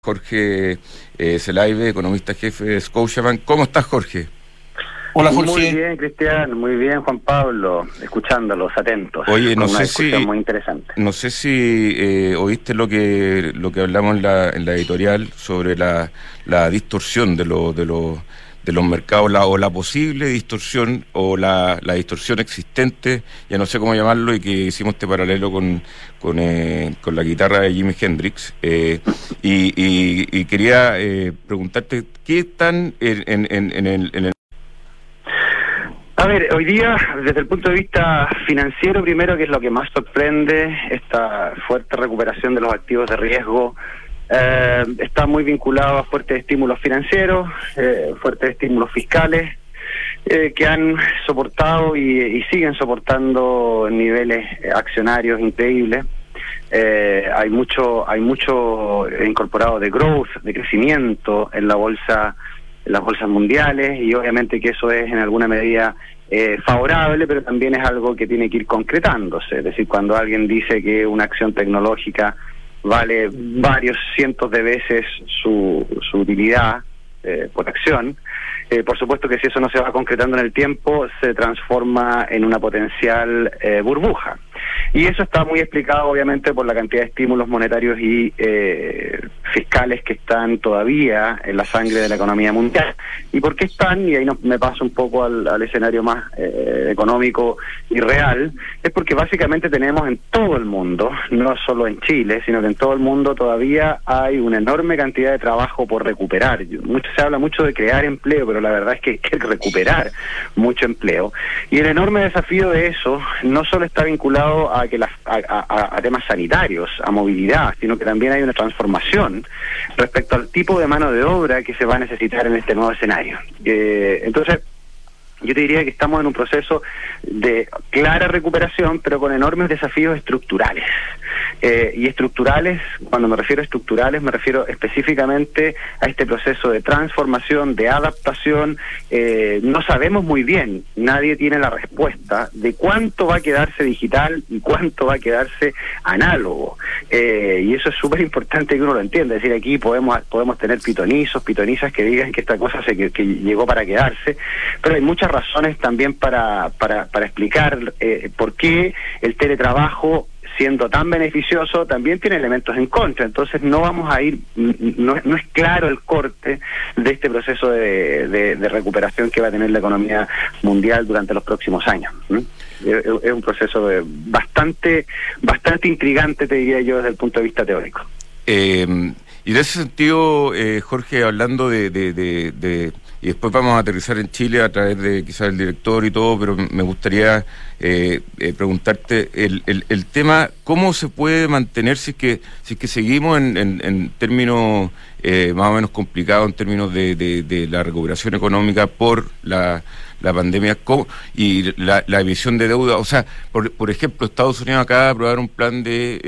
Jorge Zelaibe, economista jefe de Scotiabank. ¿Cómo estás, Jorge? Hola, Jorge. Muy bien, Cristian, muy bien, Juan Pablo, escuchándolos, atentos. Oye, no sé muy interesante. No sé si oíste lo que hablamos en la editorial sobre la distorsión de los mercados, o la posible distorsión, o la distorsión existente, ya no sé cómo llamarlo, y que hicimos este paralelo con la guitarra de Jimi Hendrix, y quería preguntarte, ¿qué están en el... A ver, hoy día, desde el punto de vista financiero, primero, que es lo que más sorprende, esta fuerte recuperación de los activos de riesgo, está muy vinculado a fuertes estímulos financieros, fuertes estímulos fiscales, que han soportado y siguen soportando niveles accionarios increíbles. Hay mucho incorporado de growth, de crecimiento en la bolsa, en las bolsas mundiales, y obviamente que eso es en alguna medida favorable, pero también es algo que tiene que ir concretándose. Es decir, cuando alguien dice que una acción tecnológica vale varios cientos de veces su utilidad por acción, por supuesto que si eso no se va concretando en el tiempo, se transforma en una potencial burbuja. Y eso está muy explicado, obviamente, por la cantidad de estímulos monetarios y fiscales que están todavía en la sangre de la economía mundial. ¿Y por qué están? Y ahí me paso un poco al escenario más económico y real. Es porque básicamente tenemos en todo el mundo, no solo en Chile, sino que en todo el mundo todavía hay una enorme cantidad de trabajo por recuperar. Se habla mucho de crear empleo, pero la verdad es que hay que recuperar mucho empleo. Y el enorme desafío de eso no solo está vinculado a temas sanitarios, a movilidad, sino que también hay una transformación respecto al tipo de mano de obra que se va a necesitar en este nuevo escenario. Entonces, yo te diría que estamos en un proceso de clara recuperación, pero con enormes desafíos estructurales. Y estructurales, cuando me refiero a estructurales, me refiero específicamente a este proceso de transformación, de adaptación. No sabemos muy bien, nadie tiene la respuesta de cuánto va a quedarse digital y cuánto va a quedarse análogo. Y eso es súper importante que uno lo entienda. Es decir, aquí podemos tener pitonizas que digan que esta cosa que llegó para quedarse, pero hay muchas razones también para explicar por qué el teletrabajo, siendo tan beneficioso, también tiene elementos en contra. Entonces no vamos a ir, no es claro el corte de este proceso de recuperación que va a tener la economía mundial durante los próximos años. Es un proceso bastante intrigante, te diría yo, desde el punto de vista teórico. Y en ese sentido, Jorge, hablando y después vamos a aterrizar en Chile a través de quizás el director y todo, pero me gustaría preguntarte el tema, ¿cómo se puede mantener si es que seguimos en términos más o menos complicados, en términos de la recuperación económica por la pandemia y la emisión de deuda? O sea, por ejemplo, Estados Unidos acaba de aprobar un plan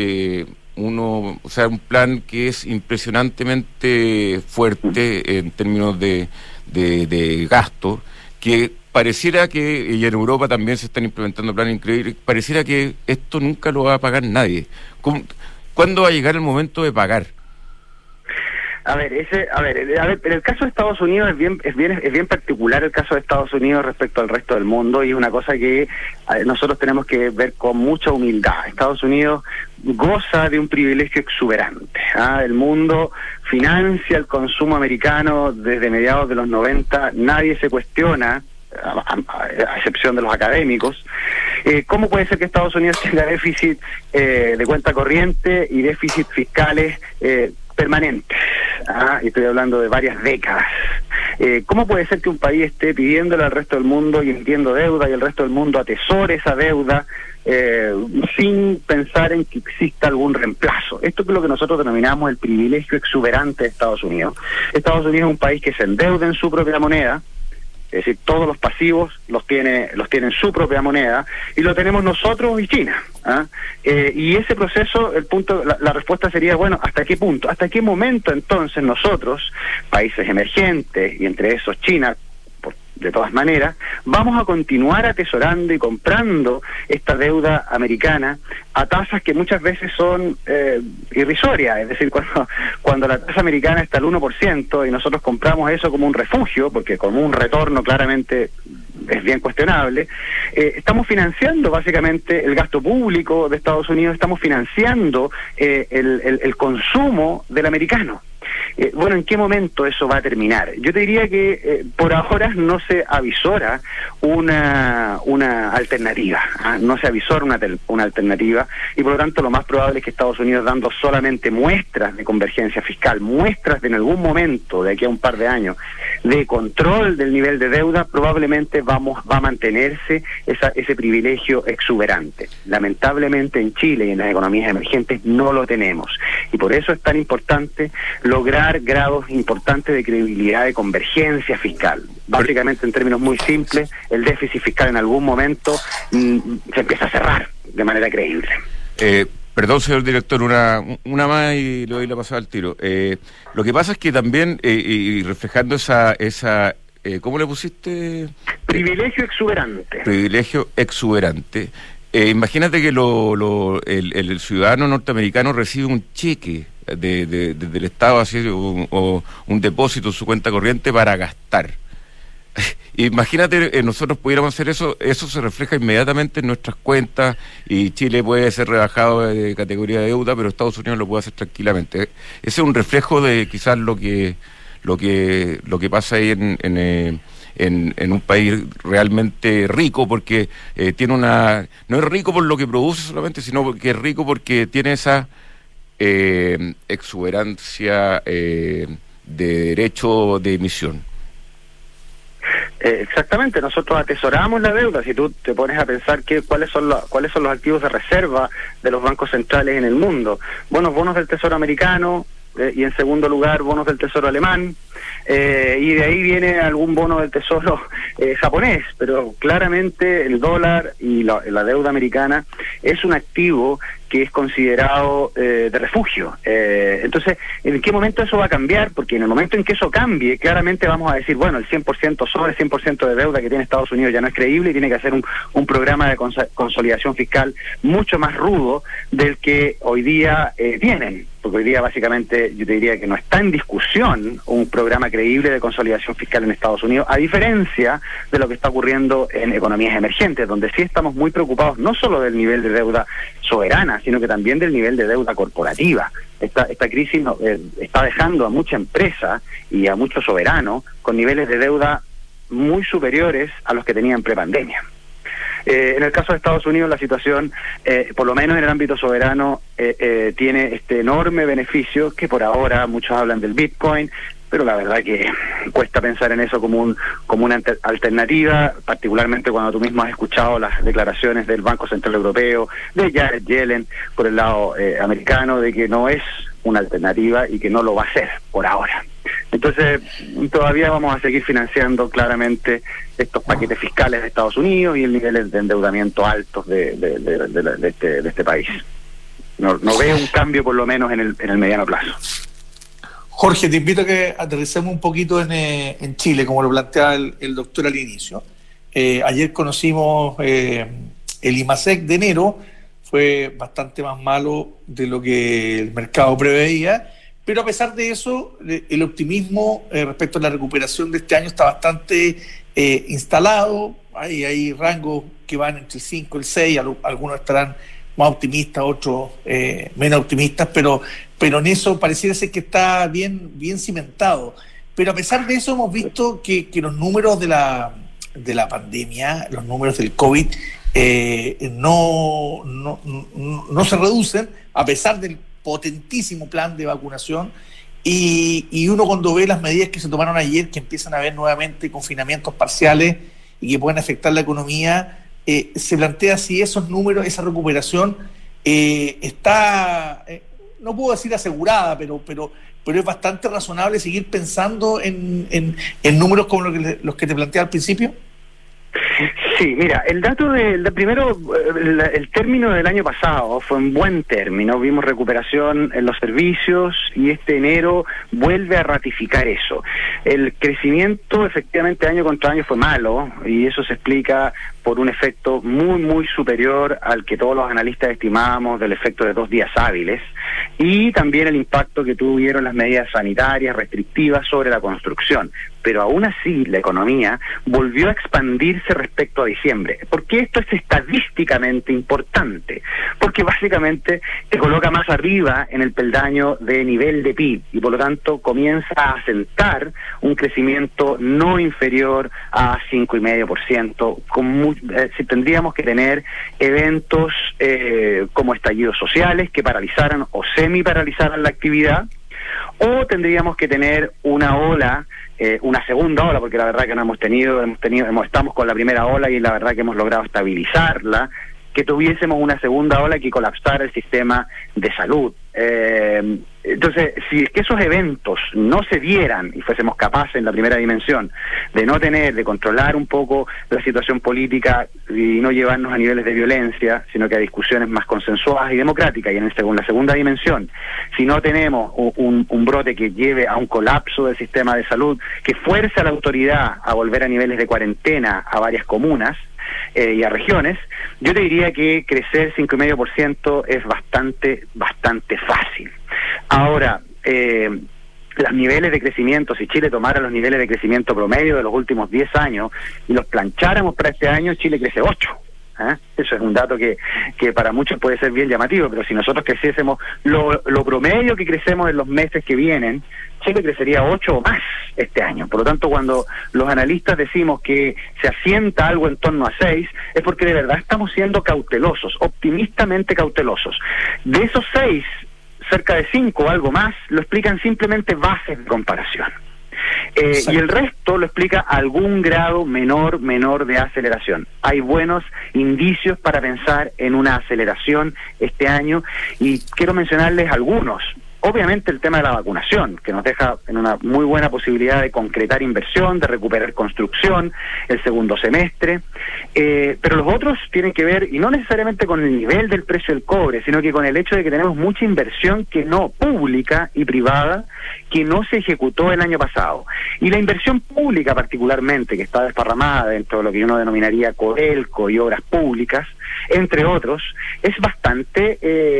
un plan que es impresionantemente fuerte en términos de gasto, que pareciera que, y en Europa también se están implementando planes increíbles, pareciera que esto nunca lo va a pagar nadie. ¿Cuándo va a llegar el momento de pagar? A ver, en el caso de Estados Unidos es bien particular el caso de Estados Unidos respecto al resto del mundo, y es una cosa que nosotros tenemos que ver con mucha humildad. Estados Unidos goza de un privilegio exuberante. El mundo financia el consumo americano desde mediados de los 90, nadie se cuestiona, a excepción de los académicos. ¿Cómo puede ser que Estados Unidos tenga déficit de cuenta corriente y déficit fiscales permanentes? Y estoy hablando de varias décadas. ¿Cómo puede ser que un país esté pidiéndole al resto del mundo y emitiendo deuda, y el resto del mundo atesore esa deuda sin pensar en que exista algún reemplazo? Esto es lo que nosotros denominamos el privilegio exuberante de Estados Unidos. Estados Unidos es un país que se endeuda en su propia moneda. Es decir, todos los pasivos los tiene en su propia moneda, y lo tenemos nosotros y China. Y ese proceso, la respuesta sería, bueno, ¿hasta qué punto? ¿Hasta qué momento entonces nosotros, países emergentes, y entre esos China, de todas maneras, vamos a continuar atesorando y comprando esta deuda americana a tasas que muchas veces son irrisorias. Es decir, cuando la tasa americana está al 1% y nosotros compramos eso como un refugio, porque como un retorno claramente es bien cuestionable, estamos financiando básicamente el gasto público de Estados Unidos, estamos financiando el consumo del americano. Bueno, ¿en qué momento eso va a terminar? Yo te diría que por ahora no se avisora una alternativa, no se avisora una alternativa, y por lo tanto lo más probable es que Estados Unidos, dando solamente muestras de convergencia fiscal, muestras de en algún momento, de aquí a un par de años, de control del nivel de deuda, probablemente va a mantenerse ese privilegio exuberante. Lamentablemente en Chile y en las economías emergentes no lo tenemos, y por eso es tan importante lograr grados importantes de credibilidad de convergencia fiscal. Básicamente, en términos muy simples, el déficit fiscal en algún momento se empieza a cerrar de manera creíble. Perdón, señor director, una más y le doy la pasada al tiro. Lo que pasa es que también, y reflejando esa ¿cómo le pusiste? Privilegio exuberante. Privilegio exuberante. Imagínate que el ciudadano norteamericano recibe un cheque del Estado, así, o un depósito en su cuenta corriente para gastar. Imagínate, nosotros pudiéramos hacer eso se refleja inmediatamente en nuestras cuentas, y Chile puede ser rebajado de categoría de deuda, pero Estados Unidos lo puede hacer tranquilamente. Ese es un reflejo de quizás lo que pasa ahí en un país realmente rico, porque no es rico por lo que produce solamente, sino porque es rico porque tiene esa exuberancia de derecho de emisión. Exactamente, nosotros atesoramos la deuda. Si tú te pones a pensar cuáles son los activos de reserva de los bancos centrales en el mundo, bonos del Tesoro americano, y en segundo lugar bonos del Tesoro alemán, y de ahí viene algún bono del Tesoro japonés, pero claramente el dólar y la deuda americana es un activo que es considerado de refugio. Entonces, ¿en qué momento eso va a cambiar? Porque en el momento en que eso cambie, claramente vamos a decir, bueno, el 100% de deuda que tiene Estados Unidos ya no es creíble y tiene que hacer un programa de consolidación fiscal mucho más rudo del que hoy día tienen. Porque hoy día básicamente yo te diría que no está en discusión un programa creíble de consolidación fiscal en Estados Unidos, a diferencia de lo que está ocurriendo en economías emergentes, donde sí estamos muy preocupados no solo del nivel de deuda soberana, sino que también del nivel de deuda corporativa. Esta crisis está dejando a mucha empresa y a muchos soberanos con niveles de deuda muy superiores a los que tenían prepandemia. En el caso de Estados Unidos, la situación, por lo menos en el ámbito soberano, tiene este enorme beneficio que por ahora muchos hablan del Bitcoin, pero la verdad que cuesta pensar en eso como una alternativa, particularmente cuando tú mismo has escuchado las declaraciones del Banco Central Europeo, de Janet Yellen por el lado americano, de que no es una alternativa y que no lo va a hacer por ahora. Entonces, todavía vamos a seguir financiando claramente estos paquetes fiscales de Estados Unidos y el nivel de endeudamiento altos de este país. No veo un cambio, por lo menos en el mediano plazo. Jorge, te invito a que aterricemos un poquito en Chile, como lo planteaba el doctor al inicio. Ayer conocimos el IMASEC de enero, fue bastante más malo de lo que el mercado preveía, pero a pesar de eso, el optimismo respecto a la recuperación de este año está bastante instalado. Hay rangos que van entre el 5 y el 6, algunos estarán más optimistas, otros menos optimistas, pero en eso pareciera ser que está bien cimentado. Pero a pesar de eso hemos visto que los números de la pandemia, los números del COVID, no se reducen, a pesar del potentísimo plan de vacunación, y uno cuando ve las medidas que se tomaron ayer, que empiezan a haber nuevamente confinamientos parciales y que pueden afectar la economía, se plantea si esos números, esa recuperación está, no puedo decir asegurada, pero es bastante razonable seguir pensando en números como los que te planteé al principio. Sí, mira, el dato primero, el término del año pasado fue un buen término, vimos recuperación en los servicios y este enero vuelve a ratificar eso. El crecimiento efectivamente año contra año fue malo y eso se explica por un efecto muy superior al que todos los analistas estimábamos del efecto de 2 días hábiles y también el impacto que tuvieron las medidas sanitarias restrictivas sobre la construcción. Pero aún así la economía volvió a expandirse respecto a diciembre. ¿Por qué esto es estadísticamente importante? Porque básicamente te coloca más arriba en el peldaño de nivel de PIB y por lo tanto comienza a asentar un crecimiento no inferior a 5,5%. Si tendríamos que tener eventos como estallidos sociales que paralizaran o semi-paralizaran la actividad, o tendríamos que tener una ola, una segunda ola, porque la verdad que no estamos con la primera ola y la verdad que hemos logrado estabilizarla, que tuviésemos una segunda ola que colapsara el sistema de salud. Entonces, si es que esos eventos no se dieran y fuésemos capaces en la primera dimensión de controlar un poco la situación política y no llevarnos a niveles de violencia, sino que a discusiones más consensuadas y democráticas, y en la segunda dimensión, si no tenemos un brote que lleve a un colapso del sistema de salud, que fuerce a la autoridad a volver a niveles de cuarentena a varias comunas, y a regiones, yo te diría que crecer 5,5% es bastante fácil. Ahora, los niveles de crecimiento, si Chile tomara los niveles de crecimiento promedio de los últimos 10 años y los plancháramos para este año, Chile crece 8. Eso es un dato que para muchos puede ser bien llamativo, pero si nosotros creciésemos lo promedio que crecemos en los meses que vienen, Chile crecería 8 o más este año. Por lo tanto, cuando los analistas decimos que se asienta algo en torno a 6, es porque de verdad estamos siendo cautelosos, optimistamente cautelosos. De esos 6, cerca de 5 o algo más, lo explican simplemente bases de comparación. Y el resto lo explica algún grado menor de aceleración. Hay buenos indicios para pensar en una aceleración este año y quiero mencionarles algunos. Obviamente el tema de la vacunación, que nos deja en una muy buena posibilidad de concretar inversión, de recuperar construcción el segundo semestre, pero los otros tienen que ver, y no necesariamente con el nivel del precio del cobre, sino que con el hecho de que tenemos mucha inversión pública y privada, que no se ejecutó el año pasado. Y la inversión pública particularmente, que está desparramada dentro de lo que uno denominaría Codelco y obras públicas, entre otros, es bastante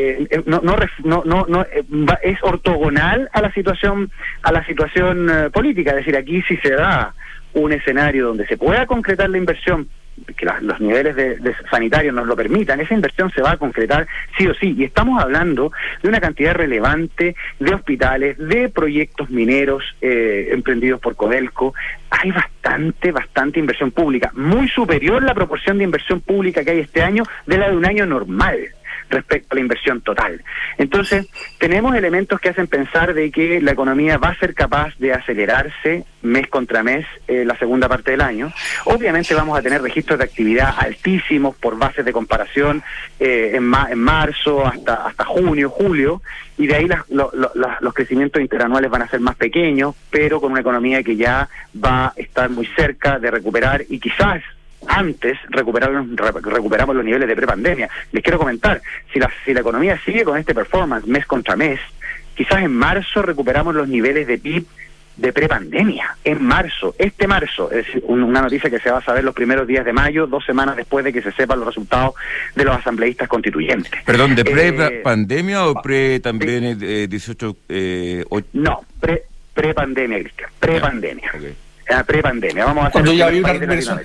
es ortogonal a la situación política. Es decir, aquí si se da un escenario donde se pueda concretar la inversión, que los niveles de sanitarios nos lo permitan, esa inversión se va a concretar sí o sí, y estamos hablando de una cantidad relevante de hospitales, de proyectos mineros emprendidos por Codelco. Hay bastante inversión pública, muy superior la proporción de inversión pública que hay este año de la de un año normal respecto a la inversión total. Entonces, tenemos elementos que hacen pensar de que la economía va a ser capaz de acelerarse mes contra mes la segunda parte del año. Obviamente vamos a tener registros de actividad altísimos por bases de comparación en marzo hasta junio, julio, y de ahí los crecimientos interanuales van a ser más pequeños, pero con una economía que ya va a estar muy cerca de recuperar y quizás antes recuperamos los niveles de prepandemia. Les quiero comentar, si la economía sigue con este performance mes contra mes, quizás en marzo recuperamos los niveles de PIB de prepandemia, en marzo, es decir, una noticia que se va a saber los primeros días de mayo, 2 semanas después de que se sepan los resultados de los asambleístas constituyentes. Perdón, ¿de prepandemia o pre también 18? No, prepandemia, Cristian, prepandemia. Okay. Prepandemia, vamos a hacer cuando ya había una inversión.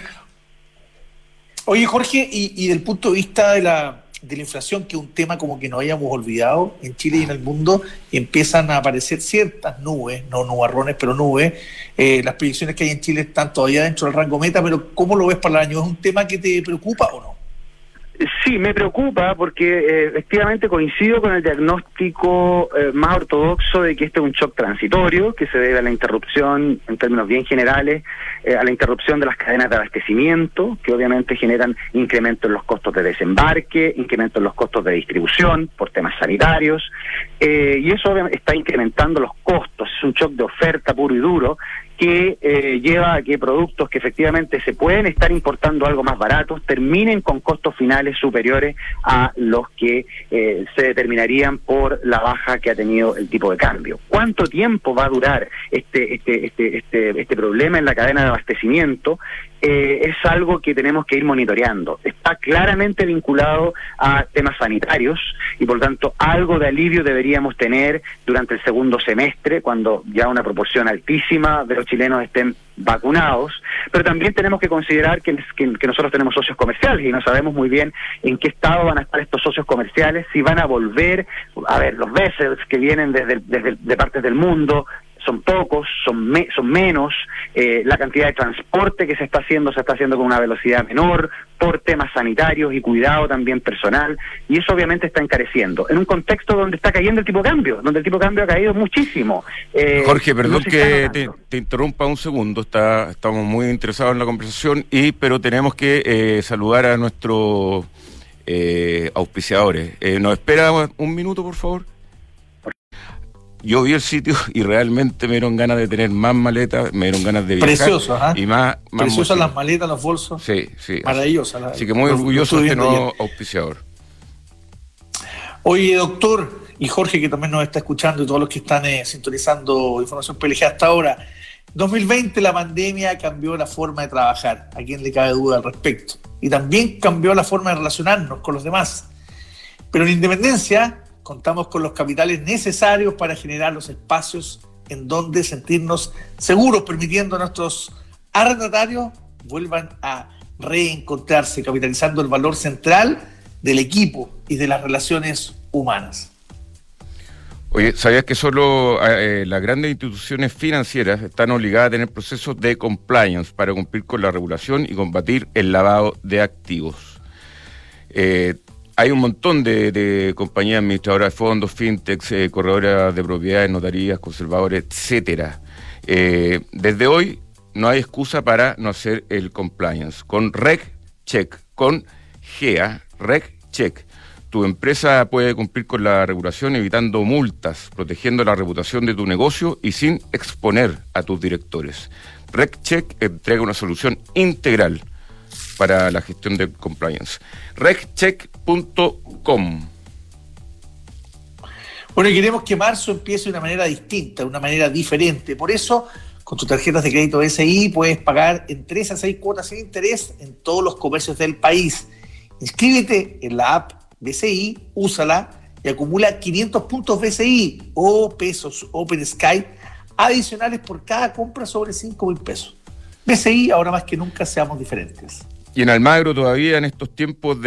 Oye, Jorge, y del punto de vista de la inflación, que es un tema como que nos hayamos olvidado en Chile y en el mundo, y empiezan a aparecer ciertas nubes, no nubarrones, pero nubes. Las predicciones que hay en Chile están todavía dentro del rango meta, pero ¿cómo lo ves para el año? ¿Es un tema que te preocupa o no? Sí, me preocupa porque efectivamente coincido con el diagnóstico más ortodoxo de que este es un shock transitorio que se debe a la interrupción, en términos bien generales, a la interrupción de las cadenas de abastecimiento, que obviamente generan incremento en los costos de desembarque, incremento en los costos de distribución por temas sanitarios, y eso obviamente está incrementando los costos. Es un shock de oferta puro y duro que lleva a que productos que efectivamente se pueden estar importando algo más baratos terminen con costos finales superiores a los que se determinarían por la baja que ha tenido el tipo de cambio. ¿Cuánto tiempo va a durar este problema en la cadena de abastecimiento? Es algo que tenemos que ir monitoreando. Está claramente vinculado a temas sanitarios y por lo tanto algo de alivio deberíamos tener durante el segundo semestre, cuando ya una proporción altísima de los chilenos estén vacunados, pero también tenemos que considerar que nosotros tenemos socios comerciales y no sabemos muy bien en qué estado van a estar estos socios comerciales, si van a volver. A ver, los vessels que vienen de partes del mundo son pocos, son menos, la cantidad de transporte que se está haciendo con una velocidad menor, por temas sanitarios y cuidado también personal, y eso obviamente está encareciendo, en un contexto donde está cayendo el tipo de cambio, donde el tipo de cambio ha caído muchísimo. Jorge, perdón que te interrumpa un segundo, estamos muy interesados en la conversación, pero tenemos que saludar a nuestros auspiciadores. ¿Nos espera un minuto, por favor? Yo vi el sitio y realmente me dieron ganas de tener más maletas, me dieron ganas de viajar. Precioso, y más preciosas las maletas, los bolsos. Sí. Maravillosas. Así que muy orgulloso de este nuevo auspiciador. Oye, doctor, y Jorge, que también nos está escuchando, y todos los que están sintonizando Información PLG hasta ahora, 2020 la pandemia cambió la forma de trabajar, a quién le cabe duda al respecto, y también cambió la forma de relacionarnos con los demás. Pero en Independencia contamos con los capitales necesarios para generar los espacios en donde sentirnos seguros, permitiendo a nuestros arrendatarios vuelvan a reencontrarse, capitalizando el valor central del equipo y de las relaciones humanas. Oye, ¿sabías que solo las grandes instituciones financieras están obligadas a tener procesos de compliance para cumplir con la regulación y combatir el lavado de activos? Hay un montón de compañías administradoras de fondos, fintechs, corredoras de propiedades, notarías, conservadores, etcétera. Desde hoy no hay excusa para no hacer el compliance. Con RegCheck, con GEA, RegCheck, tu empresa puede cumplir con la regulación evitando multas, protegiendo la reputación de tu negocio y sin exponer a tus directores. RegCheck entrega una solución integral para la gestión de compliance. regcheck.com. Bueno, y queremos que marzo empiece de una manera distinta, de una manera diferente. Por eso, con tus tarjetas de crédito BCI puedes pagar en 3 a 6 cuotas sin interés en todos los comercios del país. Inscríbete en la app BCI, úsala y acumula 500 puntos BCI o pesos Open Sky adicionales por cada compra sobre 5.000 pesos. BCI, ahora más que nunca, seamos diferentes. Y en Almagro todavía en estos tiempos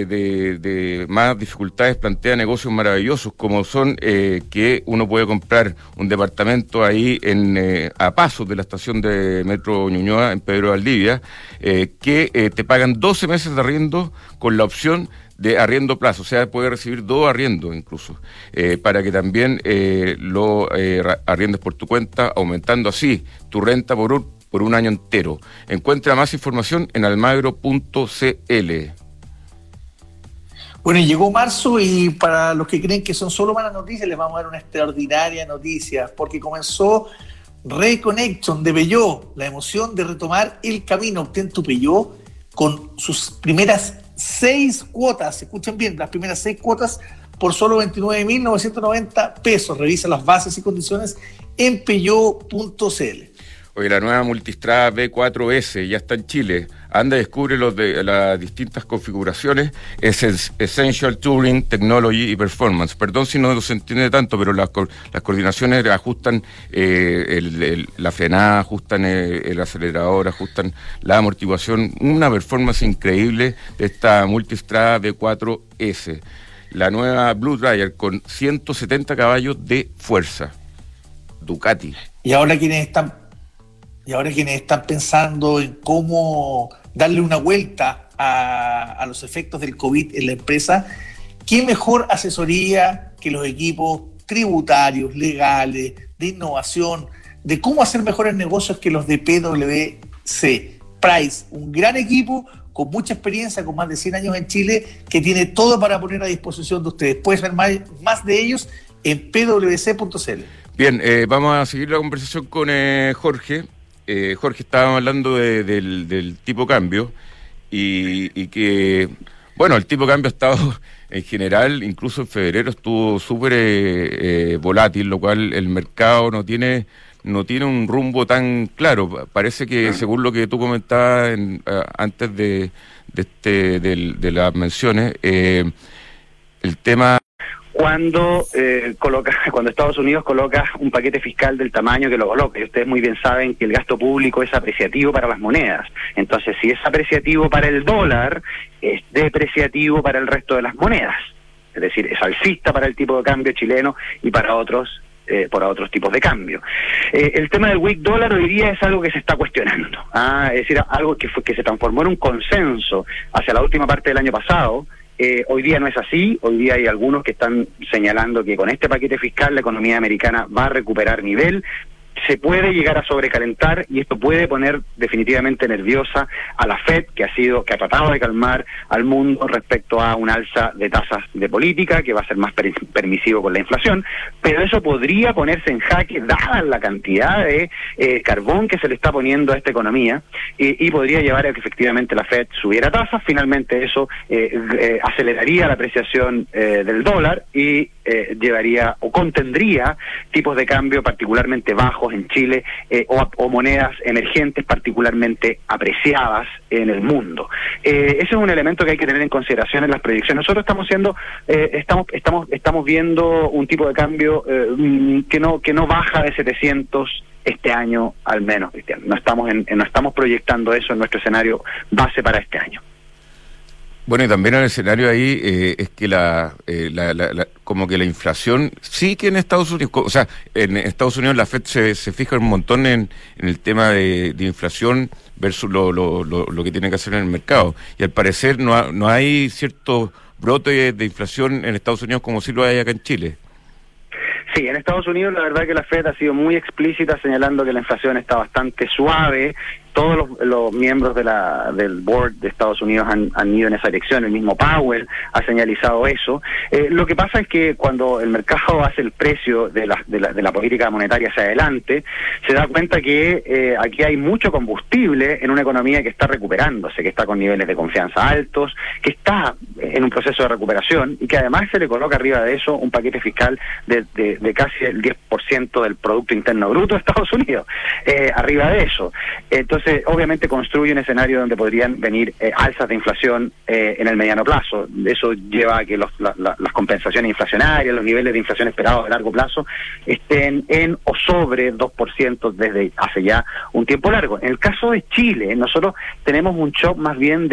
de más dificultades plantea negocios maravillosos como son que uno puede comprar un departamento ahí a pasos de la estación de Metro Ñuñoa en Pedro Valdivia, que te pagan 12 meses de arriendo con la opción de arriendo plazo, o sea, puede recibir 2 arriendos incluso, para que también lo arriendes por tu cuenta, aumentando así tu renta por un año entero. Encuentra más información en almagro.cl. Bueno, y llegó marzo y para los que creen que son solo malas noticias, les vamos a dar una extraordinaria noticia, porque comenzó Reconnection de Peugeot, la emoción de retomar el camino. Obtén tu Peugeot con sus primeras 6 cuotas, escuchen bien, las primeras 6 cuotas por solo 29.990 pesos. Revisa las bases y condiciones en peugeot.cl. Oye, la nueva Multistrada B4S ya está en Chile. Anda y descubre las distintas configuraciones. Es Essential Touring, Technology y Performance. Perdón si no se entiende tanto, pero las coordinaciones ajustan la frenada, ajustan el acelerador, ajustan la amortiguación. Una performance increíble de esta Multistrada B4S. La nueva Blue Dryer con 170 caballos de fuerza. Ducati. Y ahora quienes están pensando en cómo darle una vuelta a los efectos del COVID en la empresa, ¿qué mejor asesoría que los equipos tributarios, legales, de innovación, de cómo hacer mejores negocios que los de PwC? Price, un gran equipo con mucha experiencia, con más de 100 años en Chile, que tiene todo para poner a disposición de ustedes. Puedes ver más de ellos en pwc.cl. Bien, vamos a seguir la conversación con Jorge. Jorge, estábamos hablando del tipo cambio y que, bueno, el tipo cambio ha estado en general, incluso en febrero estuvo súper volátil, lo cual el mercado no tiene un rumbo tan claro. Parece que, según lo que tú comentabas antes de las menciones, el tema... Cuando Estados Unidos coloca un paquete fiscal del tamaño que lo coloca, y ustedes muy bien saben que el gasto público es apreciativo para las monedas, entonces si es apreciativo para el dólar, es depreciativo para el resto de las monedas, es decir, es alcista para el tipo de cambio chileno y para otros tipos de cambio. El tema del weak dólar hoy día es algo que se está cuestionando, es decir, algo que se transformó en un consenso hacia la última parte del año pasado. Hoy día no es así. Hoy día hay algunos que están señalando que con este paquete fiscal la economía americana va a recuperar nivel. Se puede llegar a sobrecalentar y esto puede poner definitivamente nerviosa a la Fed, que ha tratado de calmar al mundo respecto a un alza de tasas de política, que va a ser más permisivo con la inflación, pero eso podría ponerse en jaque dada la cantidad de carbón que se le está poniendo a esta economía y podría llevar a que efectivamente la Fed subiera tasas. Finalmente eso aceleraría la apreciación del dólar y llevaría o contendría tipos de cambio particularmente bajos en Chile o monedas emergentes particularmente apreciadas en el mundo. Ese es un elemento que hay que tener en consideración en las proyecciones. Nosotros estamos viendo un tipo de cambio que no baja de 700 este año al menos, Cristian. No estamos proyectando eso en nuestro escenario base para este año. Bueno, y también el escenario ahí es que como que la inflación sí que en Estados Unidos, o sea, en Estados Unidos la Fed se fija un montón en el tema de inflación versus lo que tiene que hacer en el mercado. Y al parecer no hay cierto brote de inflación en Estados Unidos como sí lo hay acá en Chile. Sí, en Estados Unidos la verdad que la Fed ha sido muy explícita señalando que la inflación está bastante suave. Todos los miembros del board de Estados Unidos han ido en esa dirección. El mismo Powell ha señalizado eso. Lo que pasa es que cuando el mercado hace el precio de la política monetaria hacia adelante, se da cuenta que aquí hay mucho combustible en una economía que está recuperándose, que está con niveles de confianza altos, que está en un proceso de recuperación y que además se le coloca arriba de eso un paquete fiscal de casi el 10% del Producto Interno Bruto de Estados Unidos, arriba de eso. Entonces, obviamente construye un escenario donde podrían venir alzas de inflación en el mediano plazo. Eso lleva a que las compensaciones inflacionarias, los niveles de inflación esperados a largo plazo estén en o sobre 2% desde hace ya un tiempo largo. En el caso de Chile, nosotros tenemos un shock más bien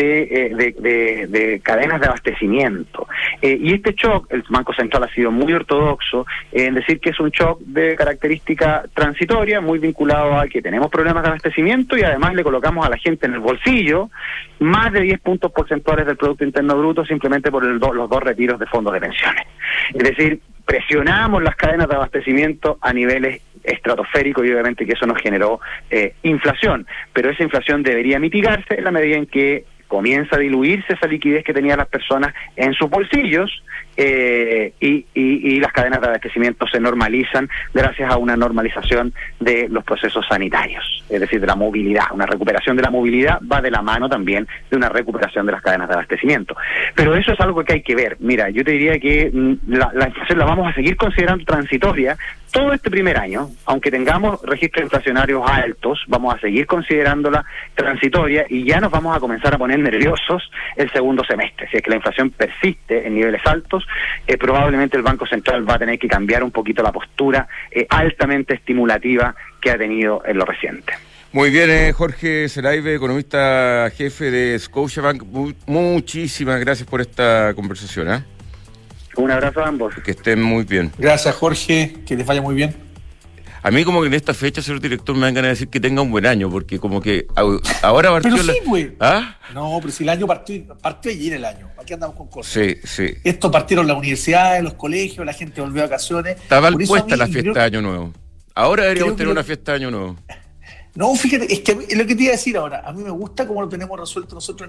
de cadenas de abastecimiento. Y este shock, el Banco Central ha sido muy ortodoxo en decir que es un shock de característica transitoria, muy vinculado a que tenemos problemas de abastecimiento y además le colocamos a la gente en el bolsillo más de 10 puntos porcentuales del Producto Interno Bruto simplemente por los dos retiros de fondos de pensiones. Es decir, presionamos las cadenas de abastecimiento a niveles estratosféricos y obviamente que eso nos generó inflación, pero esa inflación debería mitigarse en la medida en que comienza a diluirse esa liquidez que tenían las personas en sus bolsillos y las cadenas de abastecimiento se normalizan gracias a una normalización de los procesos sanitarios, es decir, de la movilidad. Una recuperación de la movilidad va de la mano también de una recuperación de las cadenas de abastecimiento. Pero eso es algo que hay que ver. Mira, yo te diría que la inflación la vamos a seguir considerando transitoria todo este primer año, aunque tengamos registros inflacionarios altos, vamos a seguir considerándola transitoria y ya nos vamos a comenzar a poner nerviosos el segundo semestre. Si es que la inflación persiste en niveles altos, probablemente el Banco Central va a tener que cambiar un poquito la postura altamente estimulativa que ha tenido en lo reciente. Muy bien, Jorge Zelaibe, economista jefe de Scotiabank, muchísimas gracias por esta conversación. Un abrazo a ambos. Que estén muy bien. Gracias, Jorge, que les vaya muy bien. A mí como que en esta fecha, señor director, me dan ganas de decir que tenga un buen año, porque como que ahora partió... Pero sí, güey. ¿Ah? No, pero si el año partió ayer el año. Aquí andamos con cosas. Sí. Esto partieron las universidades, los colegios, la gente volvió a vacaciones. Estaba puesta la fiesta de Año Nuevo. Ahora deberíamos tener una fiesta de Año Nuevo. No, fíjate, es que es lo que te iba a decir ahora. A mí me gusta cómo lo tenemos resuelto nosotros